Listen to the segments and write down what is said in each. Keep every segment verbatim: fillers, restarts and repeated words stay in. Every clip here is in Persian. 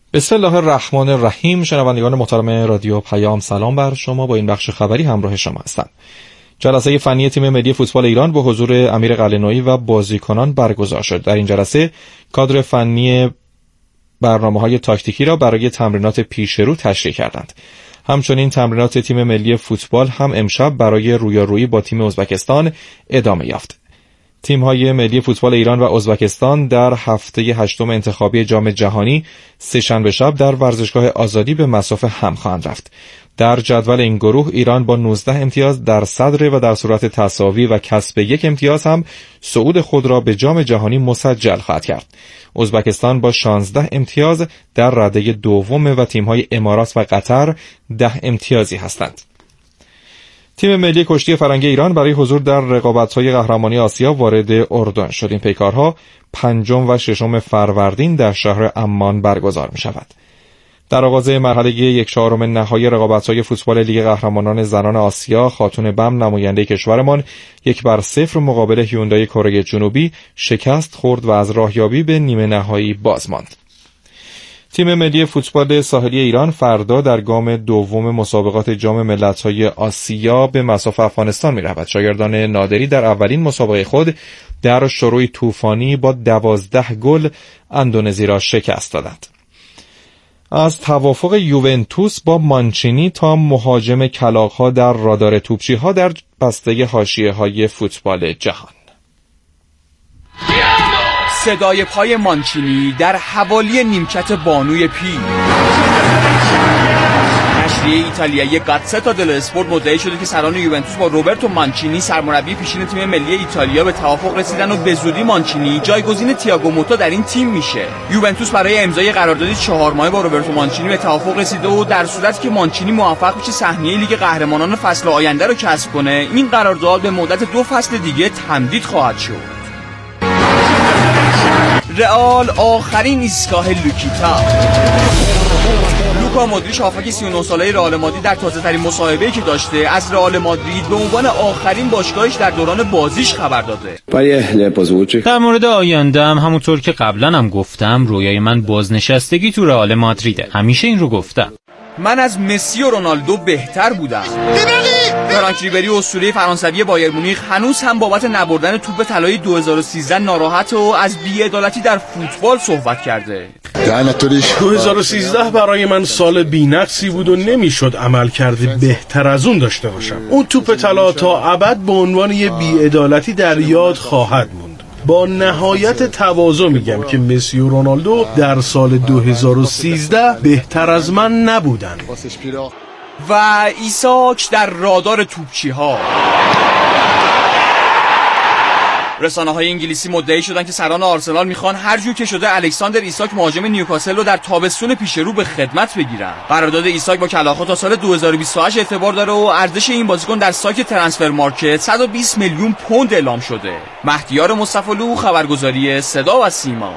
بسم الله الرحمن الرحیم. شنوندگان محترم رادیو پیام، سلام بر شما. با این بخش خبری همراه شما هستم. جلسه فنی تیم ملی فوتبال ایران با حضور امیر قلعه‌نویی و بازیکنان برگزار شد. در این جلسه کادر فنی برنامه‌های تاکتیکی را برای تمرینات پیشرو تشریح کردند. همچنین تمرینات تیم ملی فوتبال هم امشب برای رویارویی با تیم ازبکستان ادامه یافت. تیم‌های ملی فوتبال ایران و ازبکستان در هفته هشتم انتخابی جام جهانی سه‌شنبه شب در ورزشگاه آزادی به مصاف هم خواهند رفت. در جدول این گروه ایران با نوزده امتیاز در صدر و در صورت تساوی و کسب یک امتیاز هم صعود خود را به جام جهانی مسجل خواهد کرد. ازبکستان با شانزده امتیاز در رده دوم و تیم‌های امارات و قطر ده امتیازی هستند. تیم ملی کشتی فرنگی ایران برای حضور در رقابت‌های قهرمانی آسیا وارد اردن شد. این پیکارها پنجم و ششم فروردین در شهر عمان برگزار می‌شود. در آغاز مرحله یک چهارم نهایی رقابت‌های فوتبال لیگ قهرمانان زنان آسیا، خاتون بم نماینده کشورمان یک بر صفر مقابل هیوندای کره جنوبی شکست خورد و از راهیابی به نیمه نهایی باز ماند. تیم ملی فوتبال ساحلی ایران فردا در گام دوم مسابقات جام ملت‌های آسیا به مصاف افغانستان می‌رود. شاگردان نادری در اولین مسابقه خود در شروع طوفانی با دوازده گل اندونزی را شکست دادند. از توافق یوونتوس با مانچینی تا مهاجم کلاغ‌ها در رادار توپچی‌ها در بسته حاشیه‌های فوتبال جهان. صدای پای مانچینی در حوالی نیمکت بانوی پی. نشریه ایتالیایی گاتزتا دلو اسپورت مدعی شده که سران یوونتوس با روبرتو مانچینی سرمربی پیشین تیم ملی ایتالیا به توافق رسیدن و به زودی مانچینی جایگزین تییاگو موتا در این تیم میشه. یوونتوس برای امضای قراردادی چهار ماهه با روبرتو مانچینی به توافق رسیده و در صورتی که مانچینی موفق بشه سهمیه لیگ قهرمانان فصل آینده رو کسب کنه، این قرارداد به مدت دو فصل دیگه تمدید خواهد شد. رئال آخرین ایستگاه لوکیتا. لوکا مودریچ هافبک سی و نه ساله رئال مادرید در تازه‌ترین مصاحبه‌ای که داشته از رئال مادرید به عنوان آخرین باشگاهش در دوران بازیش خبر داده. در مورد آینده هم همونطور که قبلا هم گفتم، رویای من بازنشستگی تو رئال مادریده. همیشه این رو گفتم. من از مسی و رونالدو بهتر بودم. فرانک ریبری اسطوره فرانسوی بایر مونیخ هنوز هم بابت نبردن توپ طلایی دو هزار و سیزده ناراحت و از بی‌عدالتی در فوتبال صحبت کرده. دو هزار و سیزده برای من سال بی‌نقصی بود و نمیشد عمل کرده بهتر از اون داشته باشم. اون توپ طلا تا ابد به عنوان یه بی‌عدالتی در یاد خواهد موند. با نهایت تواضع میگم که مسی و رونالدو در سال دو هزار و سیزده بهتر از من نبودن. و ایساک در رادار توپچی‌ها. رسانه‌های انگلیسی مدعی شدن که سران آرسنال میخوان هر جور که شده الکساندر ایساک مهاجم نیوکاسل رو در تابستون پیش رو به خدمت بگیرن. قرارداد ایساک با کلاغ‌ها تا سال دو هزار و بیست و هشت اعتبار داره و ارزش این بازیکن در سایت ترانسفر مارکت صد و بیست میلیون پوند اعلام شده. مهدیار مصطفی‌لو، خبرگزاری صدا و سیما.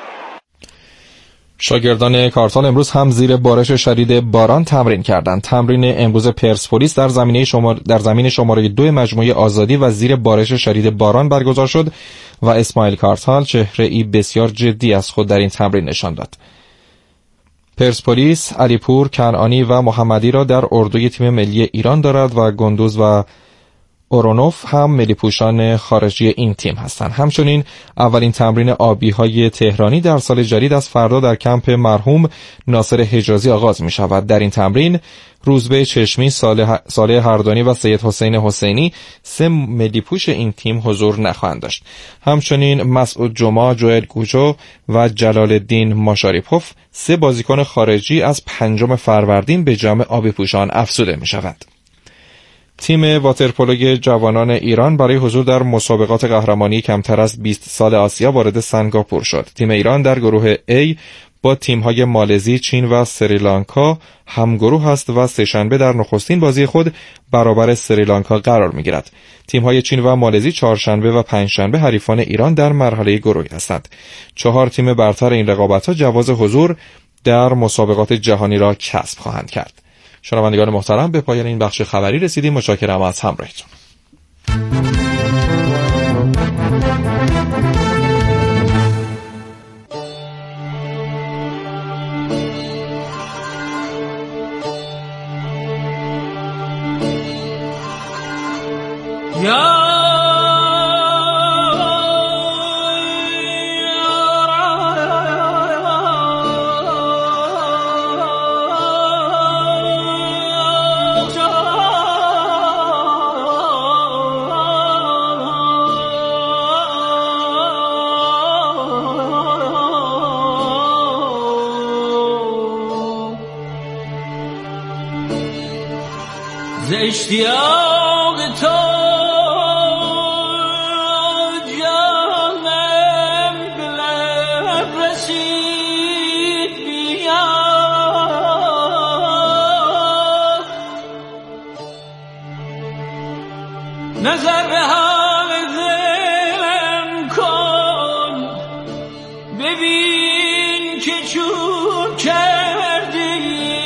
شاگردان کارتال امروز هم زیر بارش شدید باران تمرین کردند. تمرین امروز پرسپولیس در زمینه شمار... در زمین شماره دو مجموعه آزادی و زیر بارش شدید باران برگزار شد و اسماعیل کارتال چهره‌ای بسیار جدی از خود در این تمرین نشان داد. پرسپولیس علیپور، کنعانی و محمدی را در اردوی تیم ملی ایران دارد و گندوز و اورونوف هم ملی پوشان خارجی این تیم هستند. همچنین اولین تمرین آبی‌های تهرانی در سال جدید از فردا در کمپ مرحوم ناصر حجازی آغاز می شود. در این تمرین روزبه چشمی، صالح صالح هردانی و سید حسین حسینی سه ملی پوش این تیم حضور نخواهند داشت. همچنین مسعود جمعه، جوئل گوجو و جلال الدین ماشاریپوف سه بازیکن خارجی از پنجم فروردین به جمع آبی پوشان افزوده می شود. تیم واترپولوی جوانان ایران برای حضور در مسابقات قهرمانی کمتر از بیست سال آسیا وارد سنگاپور شد. تیم ایران در گروه A با تیم‌های مالزی، چین و سریلانکا همگروه است و سه‌شنبه در نخستین بازی خود برابر سریلانکا قرار می‌گیرد. تیم‌های چین و مالزی چهارشنبه و پنجشنبه حریفان ایران در مرحله گروهی هستند. چهار تیم برتر این رقابت‌ها جواز حضور در مسابقات جهانی را کسب خواهند کرد. شنوندگان محترم، به پایان این بخش خبری رسیدیم. متشکرم از همراهیتون. ز اشتیاق تو جانم به لب رسید بیا نظر به حال دلم کن ببین که چون کردی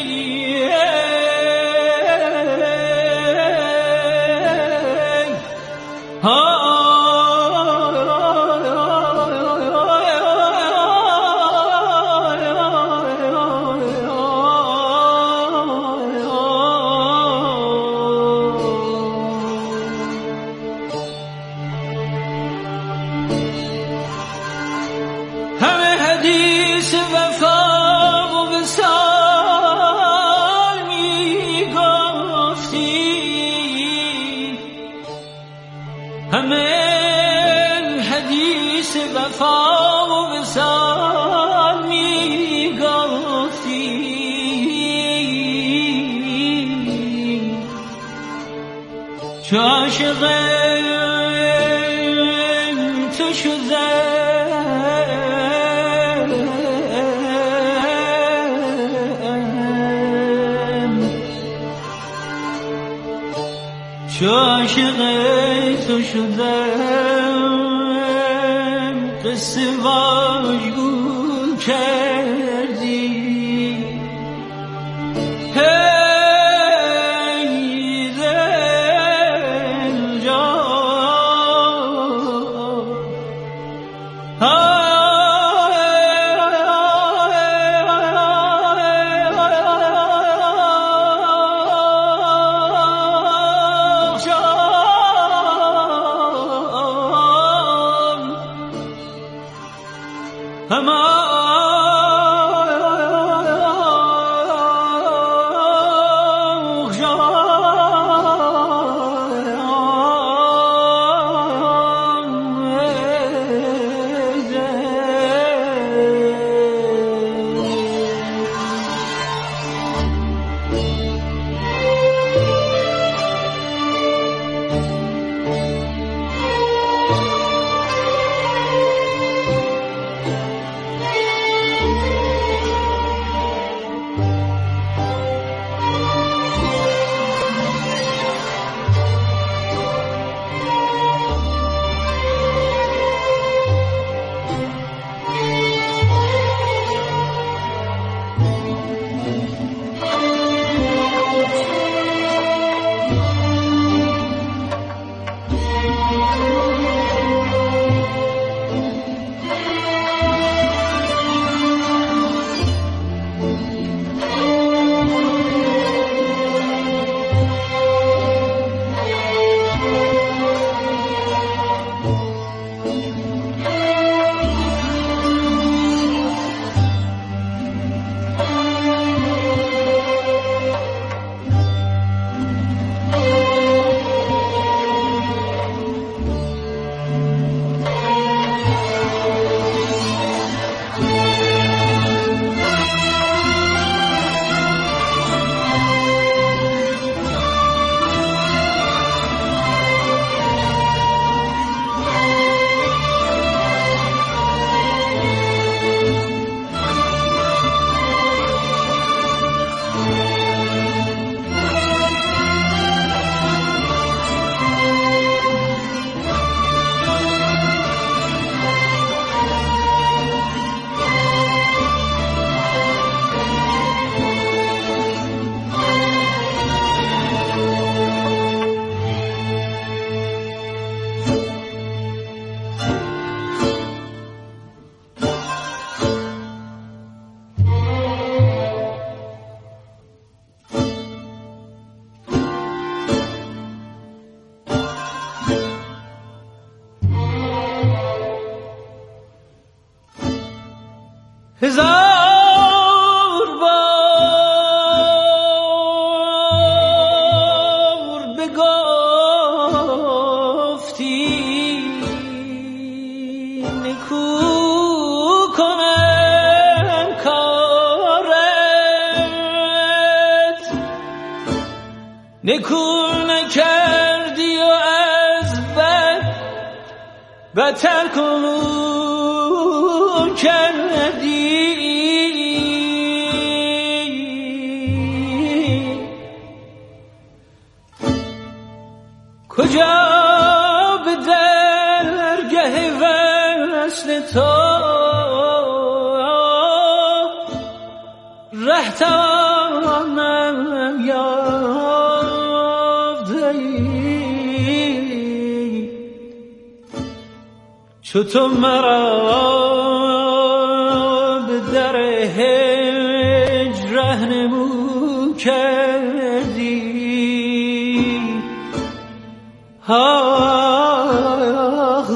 چو عاشق تو شدم چو عاشق تو شدم قصه واژگون کردی هزار بار بگفتی نکو کنم کارت نکو نکردی و از بد بدتر کنون کردی. کجا به درگه وصل تو ره توانم یافتی، چو تو مرا به در هجر رهنمو کردی. آخ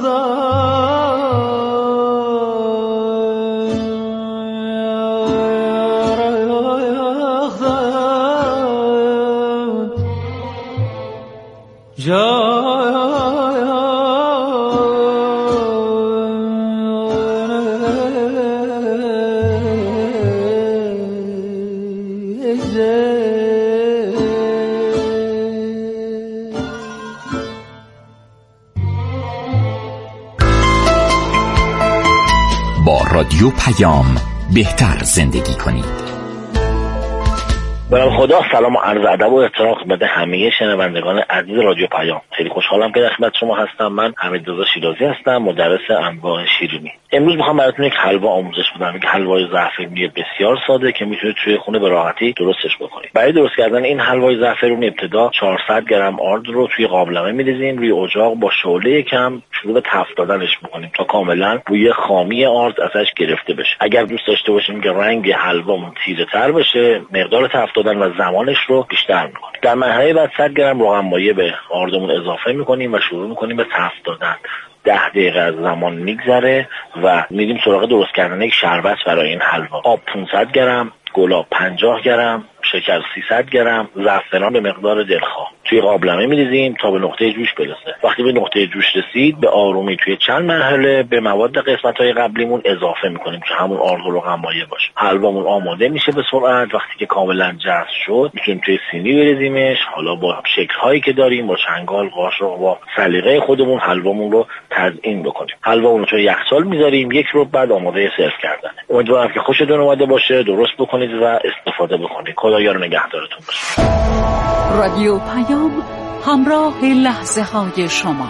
رادیو پیام، بهتر زندگی کنید. برام خدا سلام و عرض ادب و احترام خدمت همه شنوندگان عزیز رادیو پیام. خیلی خوشحالم که در خدمت شما هستم. من حمیدرضا شیرازی هستم، مدرس انواع شیرینی. امروز میخوام براتون یک حلوا آموزش بدم، یک حلوای زعفرونی بسیار ساده که میتونید توی خونه به راحتی درستش بکنید. برای درست کردن این حلوای زعفرونی ابتدا چهارصد گرم آرد رو توی قابلمه می‌ریزیم، روی اجاق با شعله کم شروع به تفت دادنش می‌کنیم تا کاملا بوی خامی آرد ازش گرفته بشه. اگر دوست داشته باشیم که رنگ حلوامون تیره‌تر بشه، مقدار تفت دادن و زمانش رو بیشتر می‌کنیم. در مرحله بعد صد گرم روغن مایع به آردمون اضافه می‌کنیم و شروع می‌کنیم به تفت دادن. ده دقیقه از زمان میگذره و میریم سراغ درست کردن یک شربت برای این حلوا. آب پانصد گرم، گلاب پنجاه گرم، شکر سیصد گرم، زعفران به مقدار دلخواه توی قابلمه می‌ریزیم تا به نقطه جوش برسه. وقتی به نقطه جوش رسید به آرومی توی چند مرحله به مواد قسمت‌های قبلیمون اضافه می‌کنیم که همون آرد و روغن مایع باشه. حلوامون آماده میشه به سرعت. وقتی که کاملا جذب شد میتونیم توی سینی بریزیمش. حالا با شکل‌هایی که داریم با چنگال، قاشق، با سلیقه خودمون حلوامون رو تزیین بکنیم. حلوامون رو توی یخچال می‌ذاریم، یک رو بعد آماده سرو کردن. امیدوارم که خوشتون اومده باشه، درست بکنید و استفاده بکنید. خدایا نگهدارتون باشه. رادیو پیام، همراه لحظه های شما.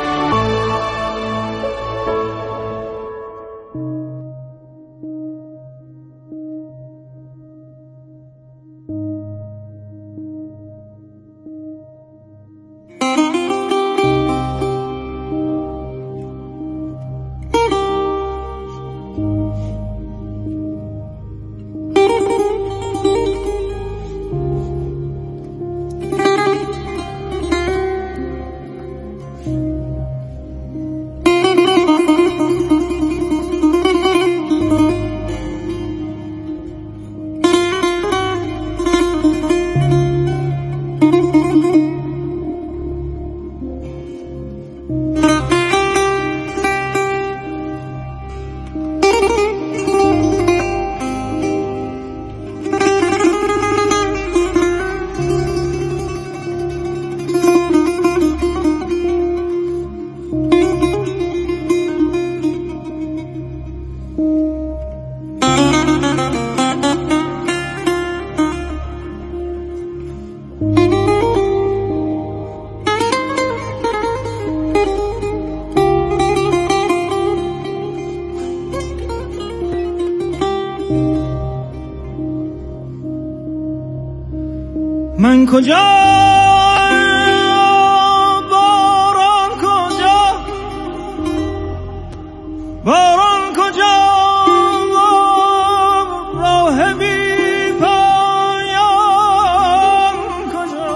من کجا باران کجا باران کجا راه بی پایان کجا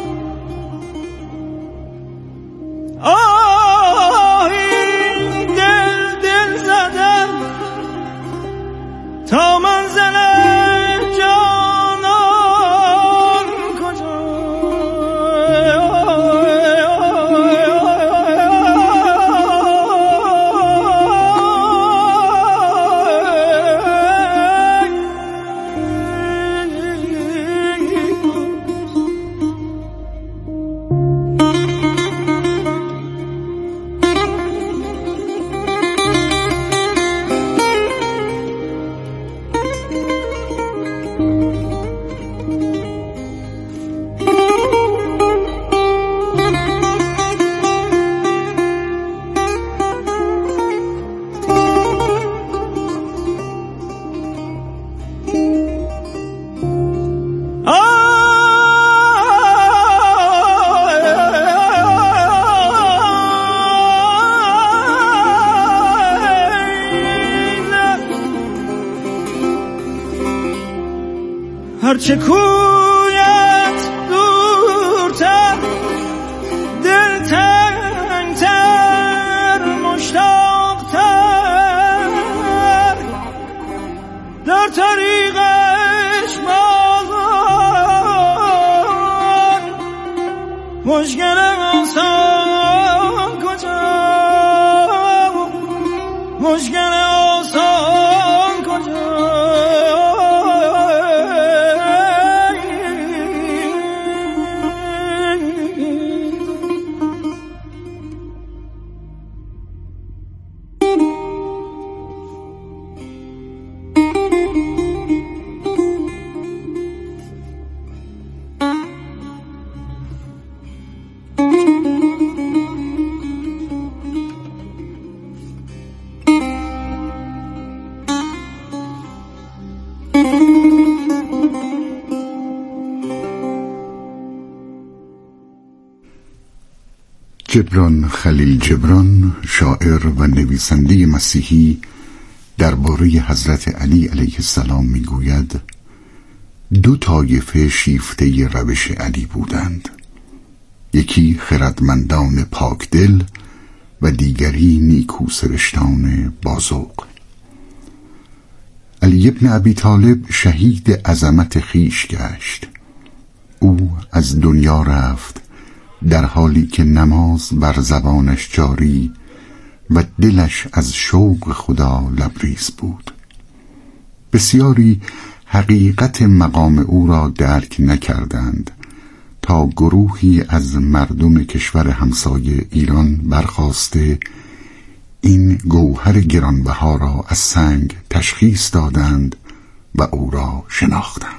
آه این دل دل زدم تا منزل هرچه کویت دورتر دل تنگتر مشتاقتر در طریقش بازان مشکل آسان کجا مشکل آسان کجا جبران خلیل جبران، شاعر و نویسنده مسیحی، درباره حضرت علی علیه السلام میگوید: دو طایفه شیفته روش علی بودند، یکی خردمندان پاکدل و دیگری نیکوسرشتان بازوق. علی بن ابی طالب شهید عظمت خیش گشت. او از دنیا رفت در حالی که نماز بر زبانش جاری و دلش از شوق خدا لبریز بود. بسیاری حقیقت مقام او را درک نکردند تا گروهی از مردم کشور همسایه ایران برخاسته این گوهر گرانبها را از سنگ تشخیص دادند و او را شناختند.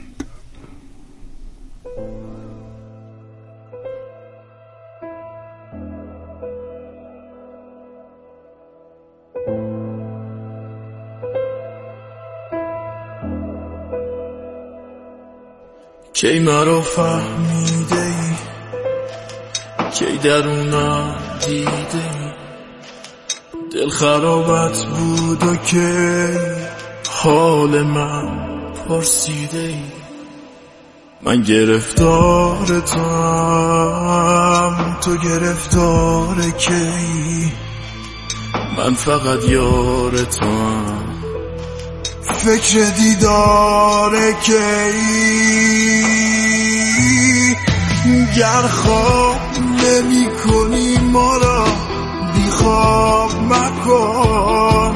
کی مرا فهمیده ای، کی درونم دیده ای، دل خرابت بود و کی حال من پرسیده ای. من گرفتار توام، تو گرفتار کی؟ من فقط یار توام، فکر دیدار کی؟ گر خواب نمی کنی ما را بی خواب مکن،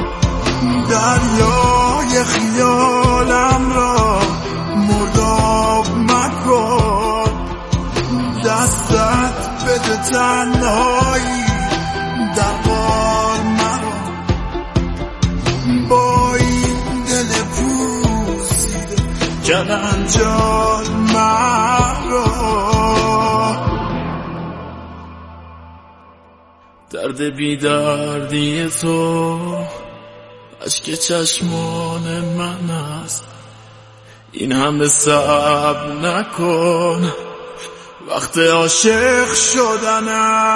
دریای خیالم را مرداب مکن. دستت بده تنهایی در بار مرا، با این دل پوسیده کلنجار مرا. درد بی دردی تو اشک چشمان من است، این همه صبر نکن، وقت عاشق شدن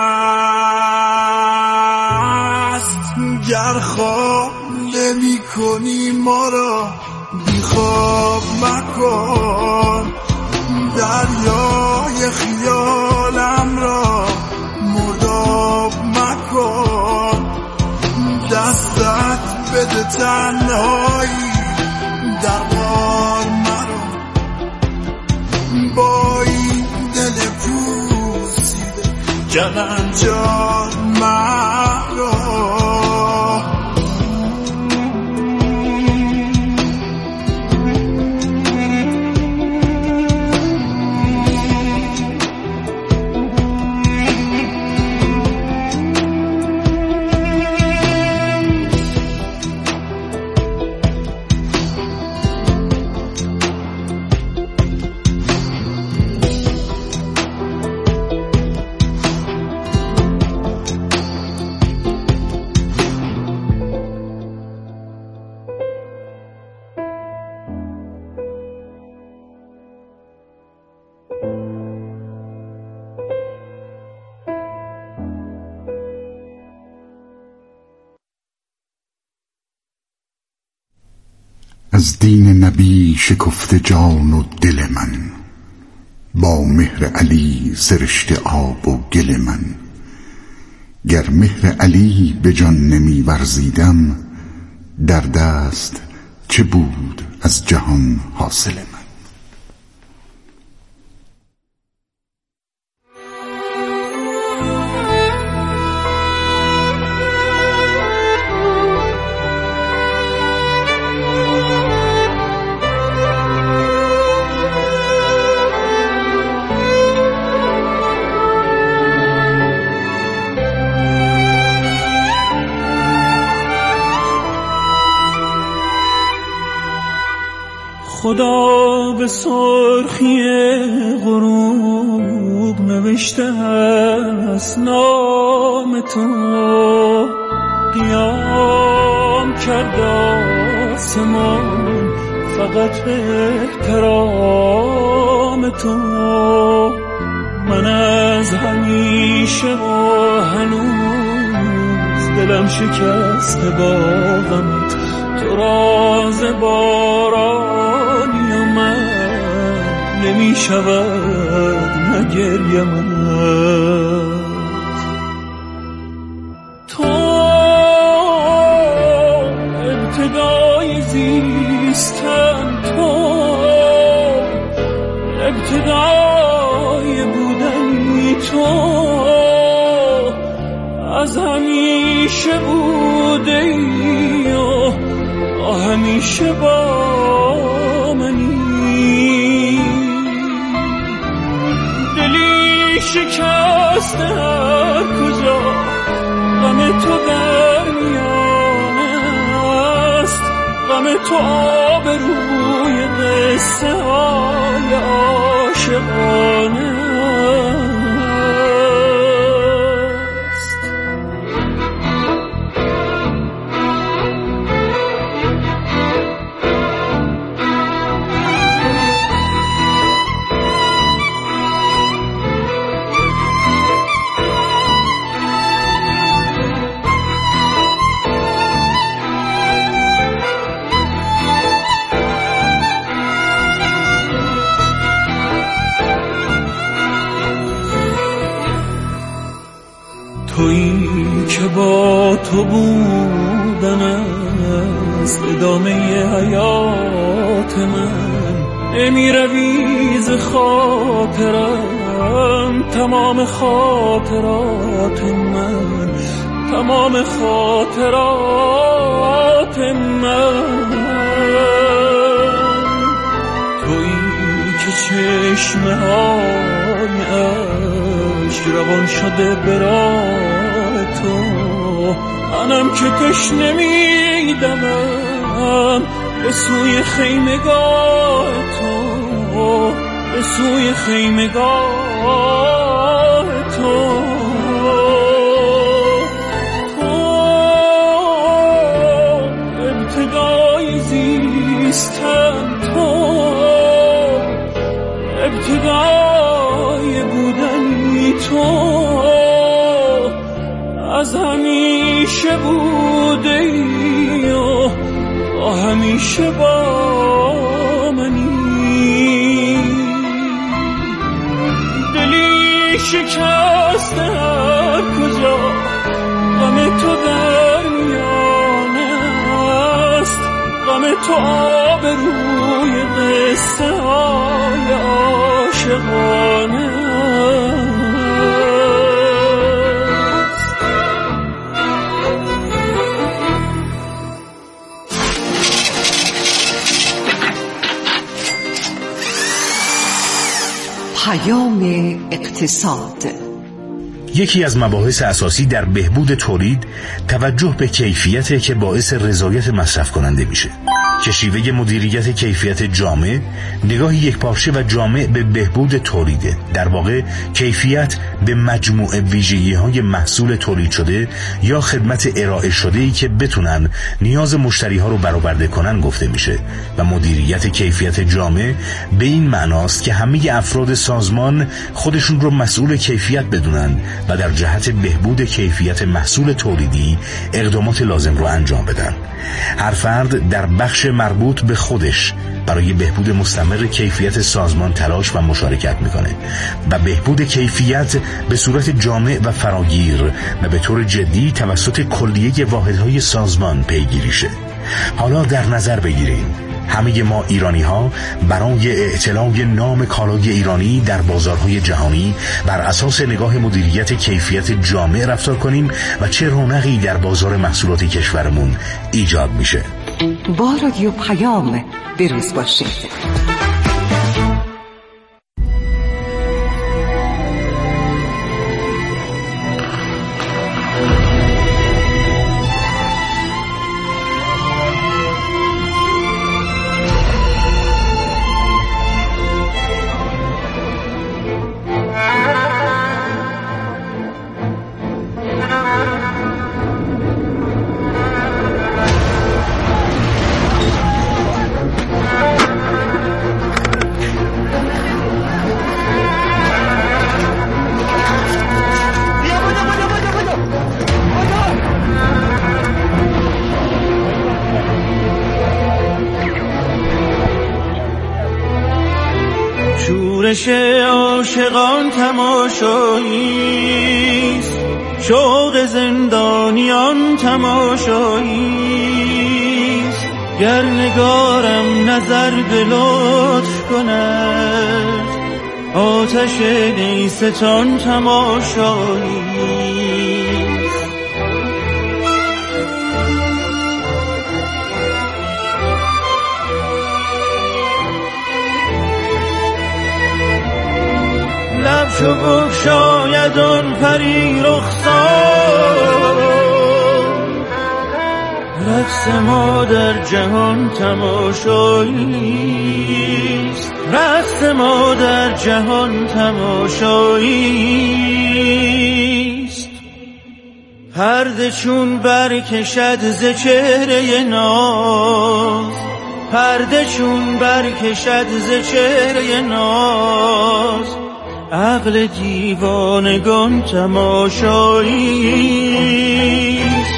است. گر خواب نمی کنی ما را بی خواب مکن، دریای خیالم را مرداب مکن. دستت بده تنهایی در بار مرا، با این دل پوسیده کلنجار مرا. از دین نبی شکفته جان و دل من، با مهر علی سرشت آب و گل من. گر مهر علی به جان نمی ورزیدم، در دست چه بود از جهان حاصل من. خدا به سرخی غروب نوشته است نام تو، قیام کرد آسمان فقط به احترام تو. من از همیشه و هنوز دلم شکسته با غمت، تو راز بارانی و من نمی شود نگریمت. تو ابتدای زیستن، تو ابتدای بودنی، تو از همیشه بوده ای و همیشه با منی. دلی شکسته هر کجا غم تو در میانه است، غم تو آبروی قصه های عاشقانه. تویی که با تو بودن است ادامه حیات من، نمی روی ز خاطرم تمام خاطرات من، تمام خاطرات من. تویی که چشمه های عشق روان شده برای تو، منم که تشنه میدمم به سوی خیمگاه تو، به سوی خیمگاه تو. تو ابتدای زیستن، تو ابتدای بودنی، تو از همیشه بوده ای و همیشه با منی. دلی شکسته هر کجا غم تو در میانه است، غم تو آبروی قصه های عاشقانه. پیام اقتصاد. یکی از مباحث اساسی در بهبود تولید توجه به کیفیت که باعث رضایت مصرف کننده میشه. که شیوه مدیریت کیفیت جامع نگاهی یکپارچه و جامع به بهبود تولیده. در واقع کیفیت به مجموعه ویژگی‌های محصول تولید شده یا خدمت ارائه شده‌ای که بتونن نیاز مشتری‌ها رو برآورده کنن گفته میشه و مدیریت کیفیت جامع به این معناست که همه افراد سازمان خودشون رو مسئول کیفیت بدونن و در جهت بهبود کیفیت محصول تولیدی اقدامات لازم رو انجام بدن. هر فرد در بخش مربوط به خودش برای بهبود مستمر کیفیت سازمان تلاش و مشارکت میکنه و بهبود کیفیت به صورت جامع و فراگیر و به طور جدی توسط کلیه واحدهای سازمان پیگیریشه. حالا در نظر بگیریم همه ما ایرانی ها برای اعتلای نام کالای ایرانی در بازارهای جهانی بر اساس نگاه مدیریت کیفیت جامع رفتار کنیم و چه رونقی در بازار محصولات کشورمون ایجاد میشه. با رادیو پیام بروز باشید. شورش عاشقان تماشاییست، شوق زندانیان تماشاییست. گر نگارم نظر به لطف کند، آتش نیستان تماشاییست. لب چو بگشاید آن پری رخسار، رقص ما در جهان تماشاییست. رقص ما در جهان تماشاییست. پرده چون برکشد ز چهره ناز، پرده چون برکشد ز چهره ناز، عقل دیوانگان تماشاییست.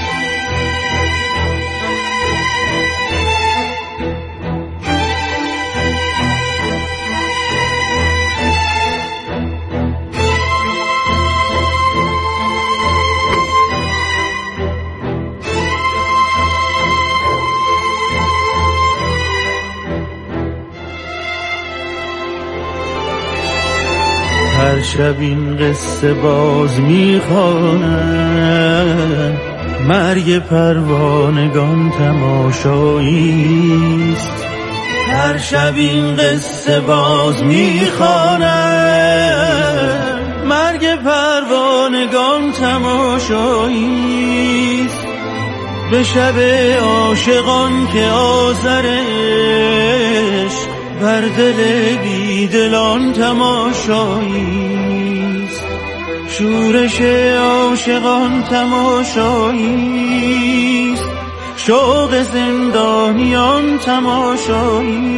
هر شب این قصه باز میخوانم، مرگ پروانگان تماشاییست. هر شب این قصه باز میخوانم، مرگ پروانگان تماشاییست. به شب عاشقان که آذرش بر دل بیدلان تماشاییست. شورش عاشقان تماشاییست، شوق زندانیان تماشاییست.